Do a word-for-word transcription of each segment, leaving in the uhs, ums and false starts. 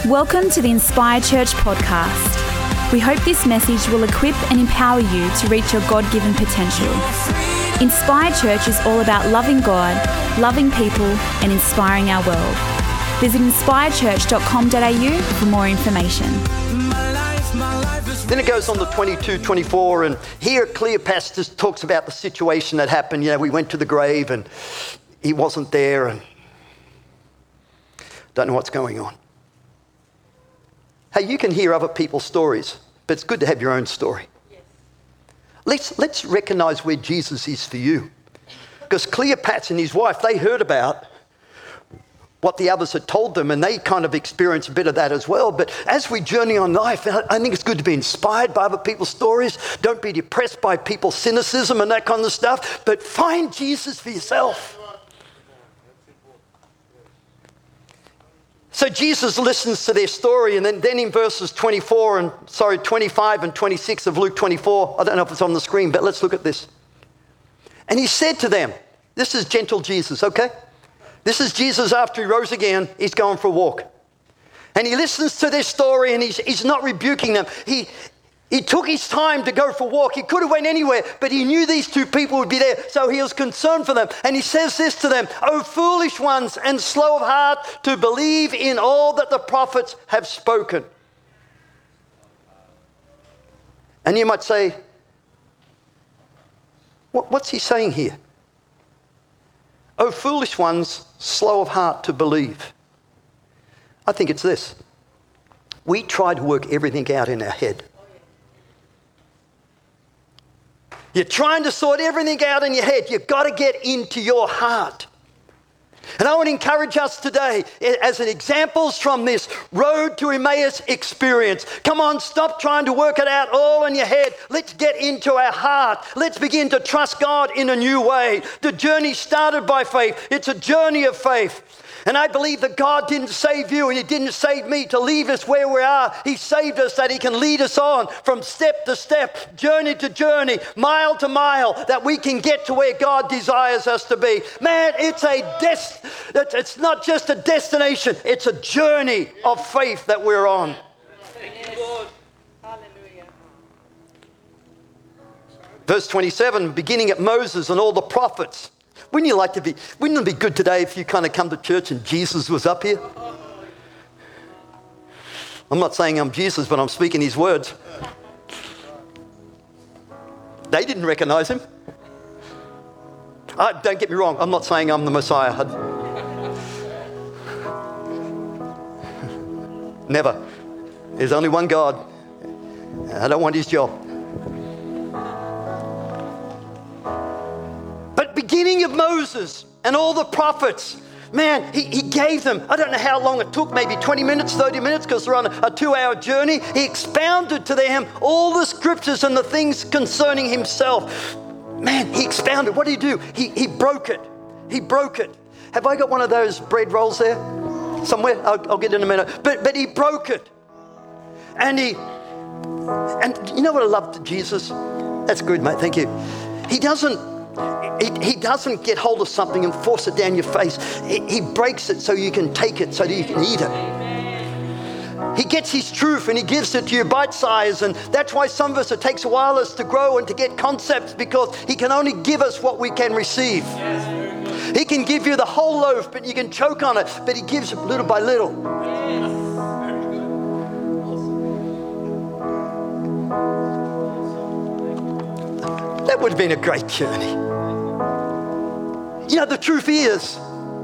Welcome to the Inspire Church podcast. We hope this message will equip and empower you to reach your God-given potential. Inspire Church is all about loving God, loving people, and inspiring our world. Visit inspire church dot com dot a u for more information. Then it goes on to twenty-two, twenty-four, and here Cleopas talks about the situation that happened. You know, we went to the grave and he wasn't there and don't know what's going on. Hey, you can hear other people's stories, but it's good to have your own story. Yes. Let's, let's recognize where Jesus is for you. Because Cleopas and his wife, they heard about what the others had told them, and they kind of experienced a bit of that as well. But as we journey on life, I think it's good to be inspired by other people's stories. Don't be depressed by people's cynicism and that kind of stuff, but find Jesus for yourself. So Jesus listens to their story, and then, then in verses twenty-four and sorry, twenty-five and twenty-six of Luke twenty-four, I don't know if it's on the screen, but let's look at this. And he said to them, this is gentle Jesus, okay? This is Jesus after he rose again. He's going for a walk. And he listens to their story, and he's, he's not rebuking them. He, he took his time to go for a walk. He could have went anywhere, but he knew these two people would be there, so he was concerned for them. And he says this to them, "O foolish ones and slow of heart to believe in all that the prophets have spoken." And you might say, what, what's he saying here? "O foolish ones, slow of heart to believe." I think it's this. We try to work everything out in our head. You're trying to sort everything out in your head. You've got to get into your heart. And I want to encourage us today as an examples from this Road to Emmaus experience. Come on, stop trying to work it out all in your head. Let's get into our heart. Let's begin to trust God in a new way. The journey started by faith. It's a journey of faith. And I believe that God didn't save you and he didn't save me to leave us where we are. He saved us that he can lead us on from step to step, journey to journey, mile to mile, that we can get to where God desires us to be. Man, it's a des- it's not just a destination, it's a journey of faith that we're on. Thank you, Lord. Hallelujah. Verse twenty-seven, beginning at Moses and all the prophets. Wouldn't you like to be, wouldn't it be good today if you kind of come to church and Jesus was up here? I'm not saying I'm Jesus, but I'm speaking his words. They didn't recognize him. Uh, don't get me wrong, I'm not saying I'm the Messiah. I'd... Never. There's only one God. I don't want his job. Beginning of Moses and all the prophets, man, he, he gave them, I don't know how long it took, maybe twenty minutes, thirty minutes, because they're on a, a two-hour journey. He expounded to them all the scriptures and the things concerning himself. Man, he expounded. What did he do? He, he broke it. He broke it. Have I got one of those bread rolls there somewhere? I'll, I'll get in a minute. But, but he broke it. And he, and you know what I love to Jesus? That's good, mate. Thank you. He doesn't, He, he doesn't get hold of something and force it down your face. He, he breaks it so you can take it, so that you can eat it. He gets his truth and he gives it to you bite size, and that's why some of us, it takes a while us to grow and to get concepts, because he can only give us what we can receive. He can give you the whole loaf, but you can choke on it, but he gives it little by little. That would have been a great journey. You know, the truth is,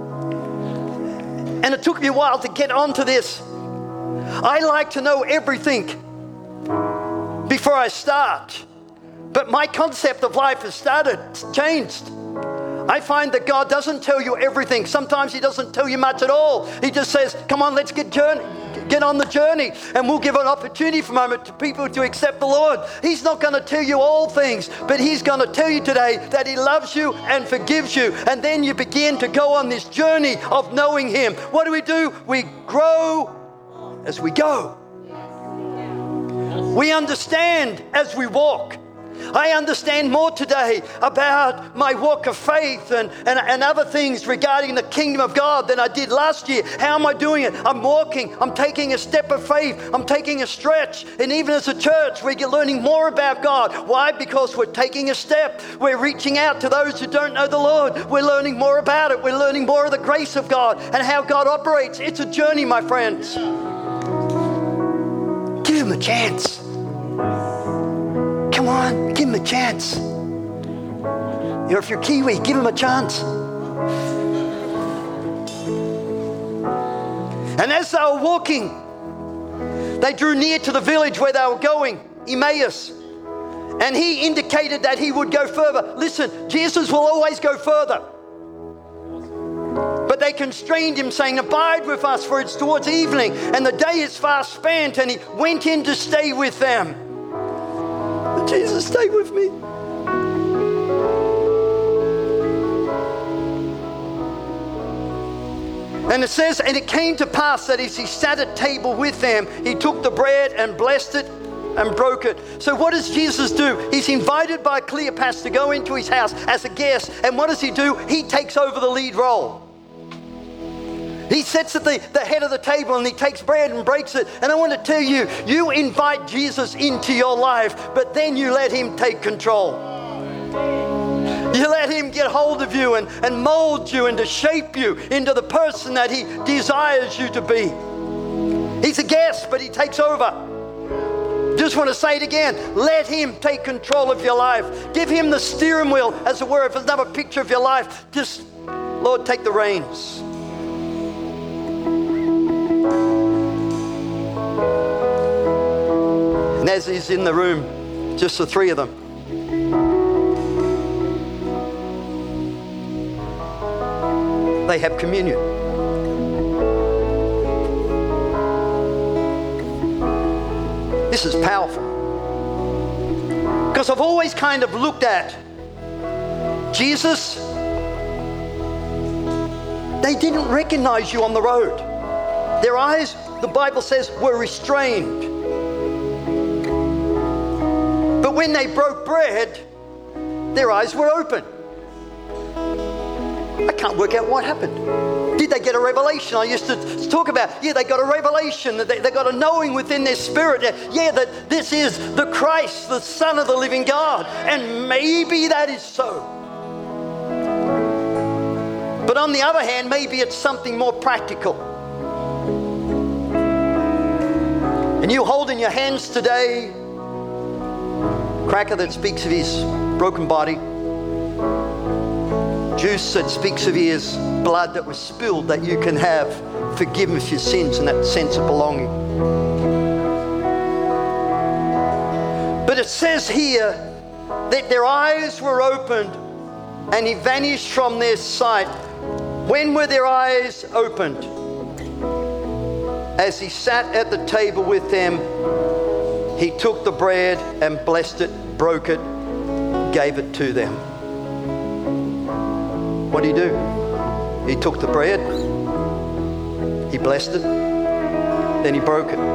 and it took me a while to get onto this, I like to know everything before I start. But my concept of life has started, it's changed. I find that God doesn't tell you everything. Sometimes he doesn't tell you much at all. He just says, come on, let's get journey. Get on the journey, and we'll give an opportunity for a moment to people to accept the Lord. He's not going to tell you all things, but he's going to tell you today that he loves you and forgives you. And then you begin to go on this journey of knowing him. What do we do? We grow as we go. We understand as we walk. I understand more today about my walk of faith and, and, and other things regarding the kingdom of God than I did last year. How am I doing it? I'm walking. I'm taking a step of faith. I'm taking a stretch. And even as a church, we're learning more about God. Why? Because we're taking a step. We're reaching out to those who don't know the Lord. We're learning more about it. We're learning more of the grace of God and how God operates. It's a journey, my friends. Give him a chance. Come on, give him a chance. You know, if you're Kiwi, give him a chance. And as they were walking, they drew near to the village where they were going, Emmaus. And he indicated that he would go further. Listen, Jesus will always go further. But they constrained him, saying, abide with us, for it's towards evening, and the day is fast spent. And he went in to stay with them. Jesus, stay with me. And it says, and it came to pass that as he sat at table with them, he took the bread and blessed it and broke it. So what does Jesus do? He's invited by Cleopas to go into his house as a guest. And what does he do? He takes over the lead role. He sits at the, the head of the table and he takes bread and breaks it. And I want to tell you, you invite Jesus into your life, but then you let him take control. You let him get hold of you and, and mold you and to shape you into the person that he desires you to be. He's a guest, but he takes over. Just want to say it again. Let him take control of your life. Give him the steering wheel, as it were, if another picture of your life. Just, Lord, take the reins. And as he's in the room, just the three of them, they have communion. This is powerful. Because I've always kind of looked at Jesus, they didn't recognize you on the road. Their eyes, the Bible says, were restrained. But when they broke bread, their eyes were open. I can't work out what happened. Did they get a revelation? I used to talk about, yeah, they got a revelation, that they, they got a knowing within their spirit, that, yeah, that this is the Christ, the Son of the living God. And maybe that is so. But on the other hand, maybe it's something more practical. And you hold in your hands today cracker that speaks of his broken body, juice that speaks of his blood that was spilled, that you can have forgiveness of your sins and that sense of belonging. But it says here that their eyes were opened and he vanished from their sight. When were their eyes opened? As he sat at the table with them, he took the bread and blessed it, broke it, gave it to them. What did he do? He took the bread, he blessed it, then he broke it.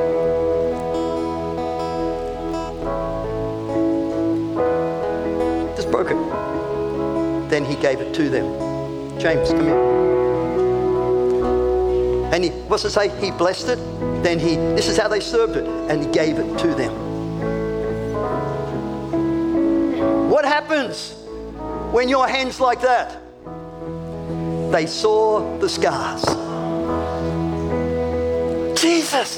Just broke it. Then he gave it to them. James, come here. And he, what's it say? He blessed it, then he, this is how they served it, and he gave it to them. What happens when your hands like that? They saw the scars. Jesus,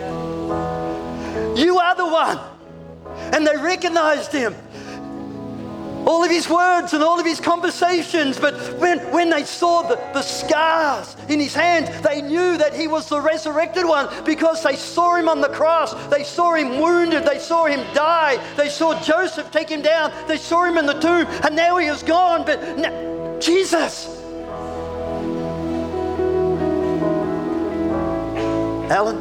you are the one. And they recognized him. All of his words and all of his conversations, but when, when they saw the, the scars in his hands, they knew that he was the resurrected one because they saw him on the cross. They saw him wounded. They saw him die. They saw Joseph take him down. They saw him in the tomb, and now he is gone. But now, Jesus. Alan,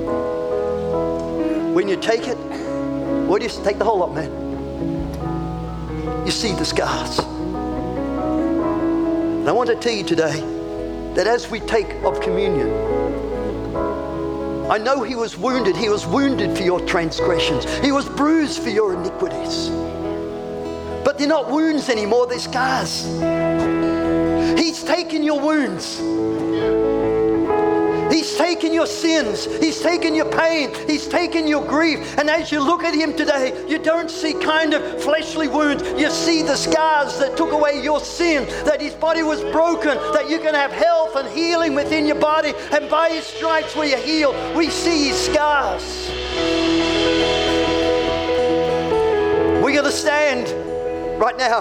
when you take it, what do you take the whole lot, man? You see the scars. And I want to tell you today that as we take of communion, I know he was wounded. He was wounded for your transgressions. He was bruised for your iniquities. but they're not wounds anymore, they're scars. He's taken your wounds. He's taken your sins. He's taken your pain. He's taken your grief. And as you look at him today, you don't see kind of fleshly wounds. You see the scars that took away your sin, that his body was broken, that you can have health and healing within your body. And by his stripes we are healed. We see his scars. We're going to stand right now.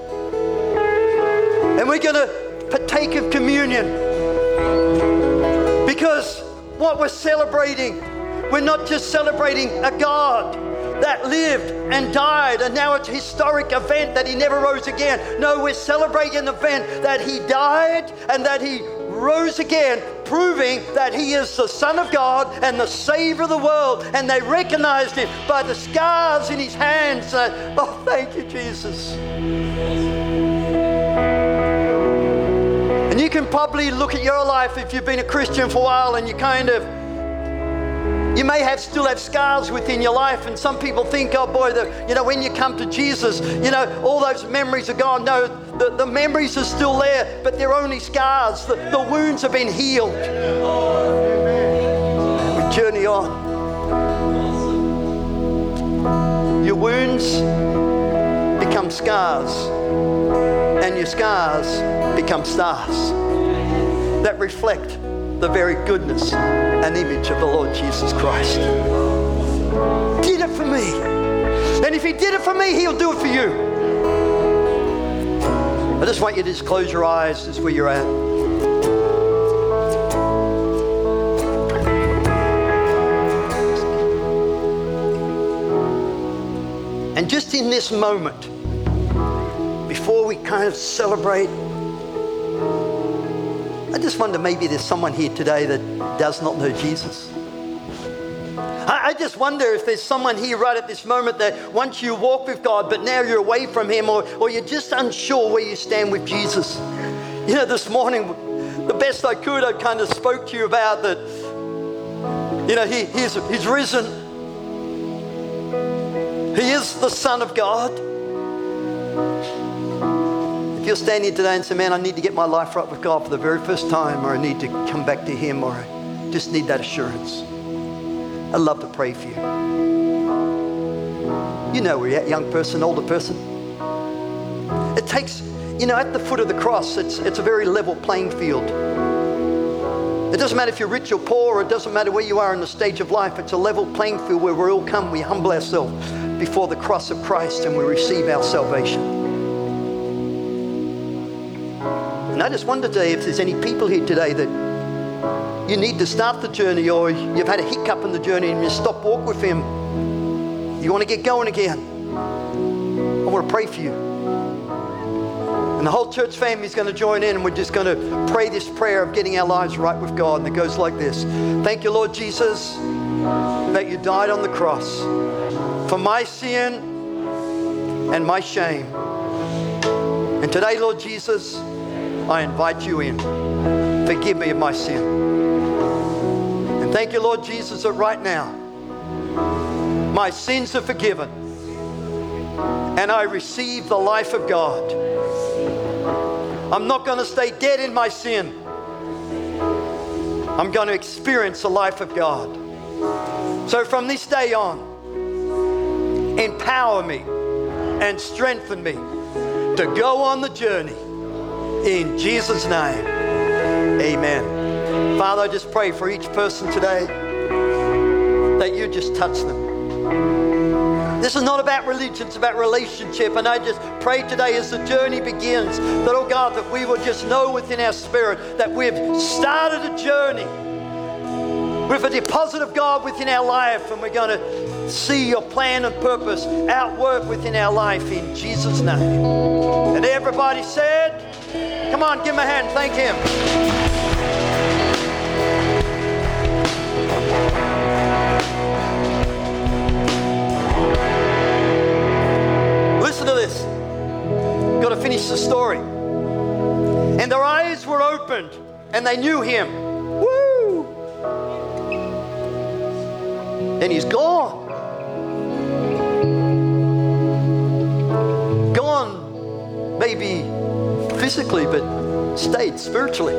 And we're going to partake of communion. Because what we're celebrating, we're not just celebrating a God that lived and died and now it's a historic event that he never rose again. No, we're celebrating an event that he died and that he rose again, proving that he is the Son of God and the Savior of the world. And they recognized him by the scars in his hands. Uh, oh, thank you, Jesus. And you can probably look at your life if you've been a Christian for a while and you kind of, you may have still have scars within your life. And some people think, oh boy, the, you know, when you come to Jesus, you know, all those memories are gone. No, the, the memories are still there, but they're only scars. The, the wounds have been healed. We journey on. Your wounds become scars. And your scars become stars that reflect the very goodness and image of the Lord Jesus Christ. Did it for me. And if he did it for me, he'll do it for you. I just want you to just close your eyes just where you're at. And just in this moment, before we kind of celebrate, I just wonder maybe there's someone here today that does not know Jesus. I, I just wonder if there's someone here right at this moment that once you walk with God, but now you're away from him, or, or you're just unsure where you stand with Jesus. You know, this morning, the best I could, I kind of spoke to you about that, you know, he, he's, he's risen. He is the Son of God. If you're standing today and say, man, I need to get my life right with God for the very first time, or I need to come back to him, or I just need that assurance, I'd love to pray for you. You know where you're at, young person, older person. It takes, you know, at the foot of the cross, it's, it's a very level playing field. It doesn't matter if you're rich or poor, or it doesn't matter where you are in the stage of life. It's a level playing field where we all come, we humble ourselves before the cross of Christ and we receive our salvation. And I just wonder today if there's any people here today that you need to start the journey, or you've had a hiccup in the journey and you stop walk with him. You want to get going again. I want to pray for you. And the whole church family is going to join in, and we're just going to pray this prayer of getting our lives right with God. And it goes like this. Thank you, Lord Jesus, that you died on the cross for my sin and my shame. And today, Lord Jesus, I invite you in. Forgive me of my sin. And thank you, Lord Jesus, that right now, my sins are forgiven. And I receive the life of God. I'm not going to stay dead in my sin. I'm going to experience the life of God. So from this day on, empower me and strengthen me to go on the journey. In Jesus' name, amen. Father, I just pray for each person today that you just touch them. This is not about religion, it's about relationship. And I just pray today as the journey begins that, oh God, that we will just know within our spirit that we've started a journey with a deposit of God within our life, and we're going to see your plan and purpose outwork within our life in Jesus' name. And everybody said, come on, give him a hand, thank him. Listen to this. Got to finish the story. And their eyes were opened and they knew him. Woo! And he's gone. Gone physically, but stayed spiritually.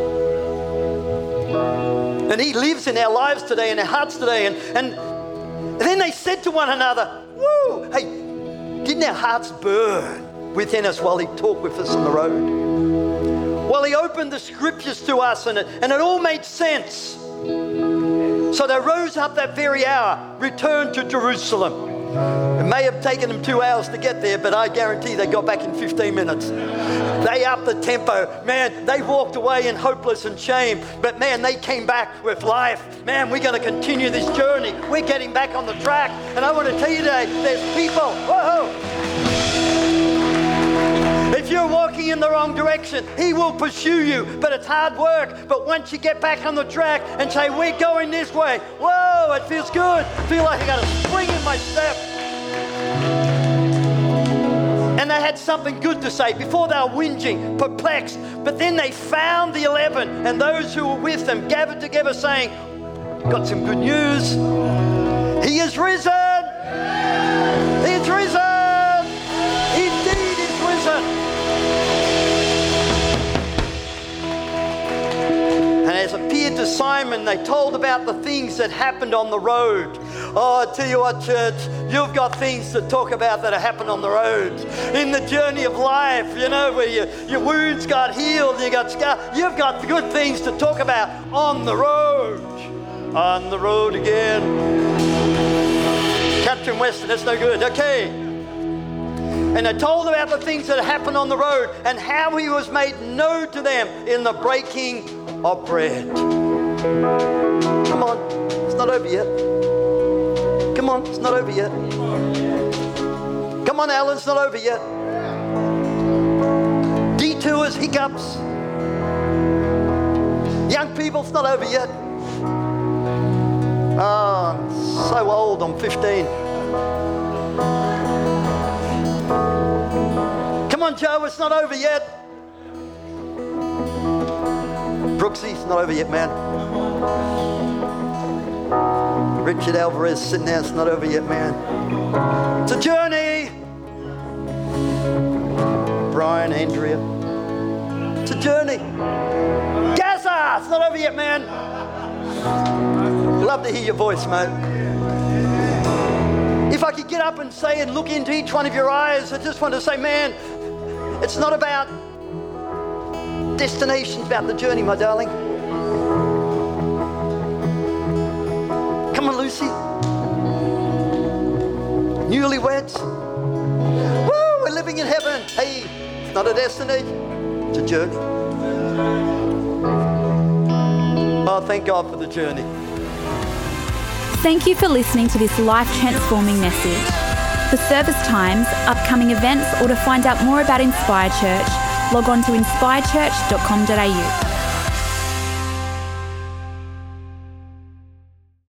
And he lives in our lives today, in our hearts today. And, and then they said to one another, woo, hey, didn't our hearts burn within us while he talked with us on the road? While he opened the scriptures to us, and it, and it all made sense. So they rose up that very hour, returned to Jerusalem. It may have taken them two hours to get there, but I guarantee they got back in fifteen minutes. They upped the tempo. Man, they walked away in hopeless and shame, but man, they came back with life. Man, we're going to continue this journey. We're getting back on the track. And I want to tell you today, there's people, whoa, if you're walking in the wrong direction, he will pursue you, but it's hard work. But once you get back on the track and say, we're going this way, whoa, it feels good. I feel like I got a spring in my step. And they had something good to say. Before they were whinging, perplexed, but then they found the eleven and those who were with them gathered together saying, got some good news. He is risen. He is risen. Indeed, he's risen. And as appeared to Simon, they told about the things that happened on the road. Oh, I tell you what, church, you've got things to talk about that have happened on the road. In the journey of life, you know, where you, your wounds got healed, you got scars. You've got good things to talk about on the road. On the road again. Captain Weston, that's no good. Okay. And they told about the things that happened on the road and how he was made known to them in the breaking of bread. Come on, it's not over yet. Come on, it's not over yet. Come on, Alan, it's not over yet. Detours, hiccups. Young people, it's not over yet. Oh, I'm so old, I'm fifteen. Come on, Joe, it's not over yet. Brooksy, it's not over yet, man. Richard Alvarez sitting there, it's not over yet, man. It's a journey. Brian, Andrea, it's a journey. Gaza, it's not over yet, man. Love to hear your voice, mate. If I could get up and say and look into each one of your eyes, I just want to say, man, it's not about destination, it's about the journey, my darling. Come on, Lucy. Newlyweds. Woo, we're living in heaven. Hey, it's not a destination, it's a journey. Oh, thank God for the journey. Thank you for listening to this life-transforming message. For service times, upcoming events, or to find out more about Inspire Church, log on to inspire church dot com dot a u.